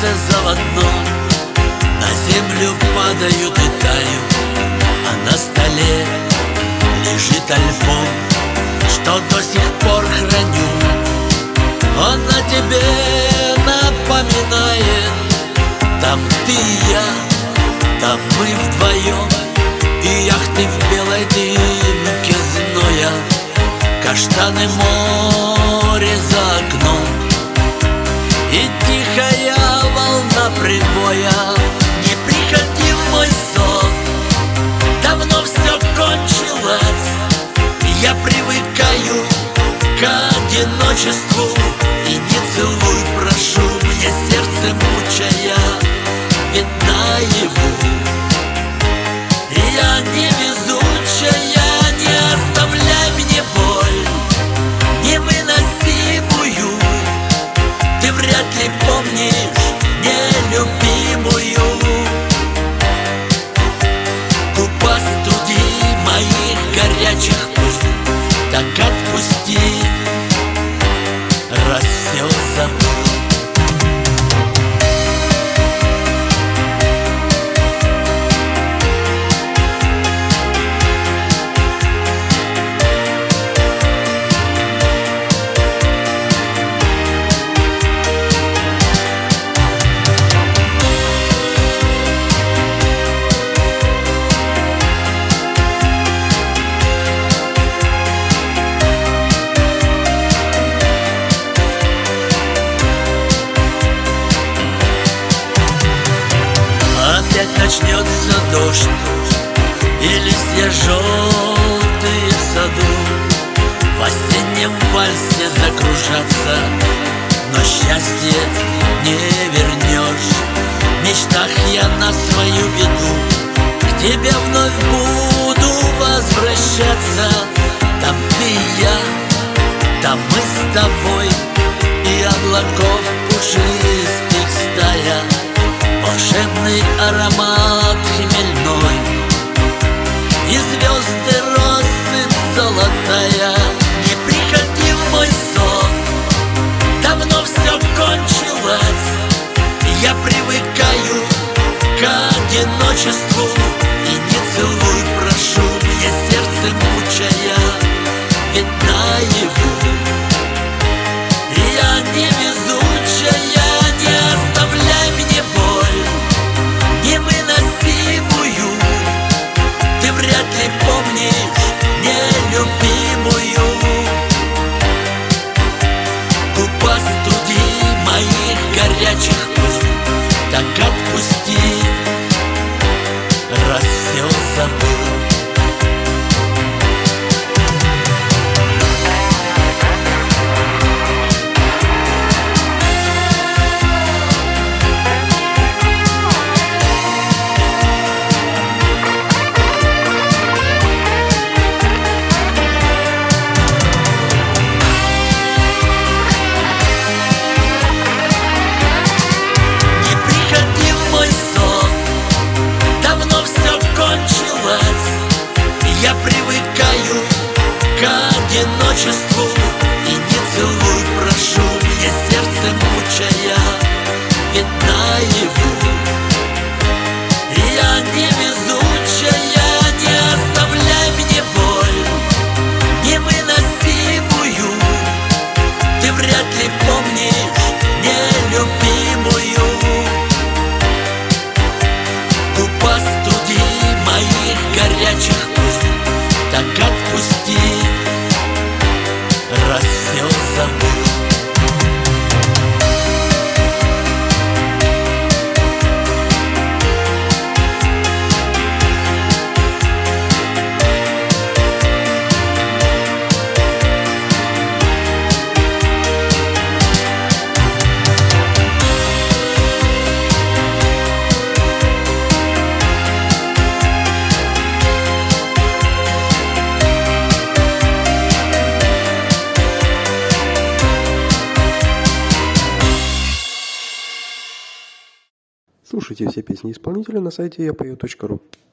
заводном. На землю падают и тают, а на столе лежит альбом, что до сих пор храню. Он о тебе напоминает. Там ты и я, там мы вдвоем, и яхты в белой дымке зноя, каштаны, море за окном и тихая волна прибоя. Не приходи в мой сон, давно все кончилось. Я привыкаю к одиночеству, и не целуй, прошу, мне сердце мучая, ведь наяву я невезучая. Не оставляй мне боль невыносимую, ты вряд ли помнишь нелюбимую. Губа студи моих горячих пуст, так отпусти, раз все забыл. Опять начнется дождь и листья желтые в саду в осеннем вальсе закружатся, но счастье не вернешь. В мечтах я на свою беду к тебе вновь буду возвращаться. Там ты и я, там мы с тобой, и облаков пушистых стая, волшебный аромат хмельной, и звезды россыпь золотая. Не приходи в мой сон, давно все кончилось. Я привыкаю к одиночеству, и не целуй, прошу, мне сердце мучая, ведь наяву я невезучая. Не оставляй мне боль невыносимую, ты вряд ли помнишь нелюбимую. Губа студи моих горячих пуст, так отпусти, раз все забыл. Я привыкаю к одиночеству, и не целуй, прошу, мне сердце мучая, ведь наяву я невезучая. Не оставляй мне боль невыносимую, ты вряд ли помнишь нелюбимую. Губа студи моих горячих пуст, так отпусти, раз все забыл. Слушайте все песни исполнителя на сайте yapою.ru.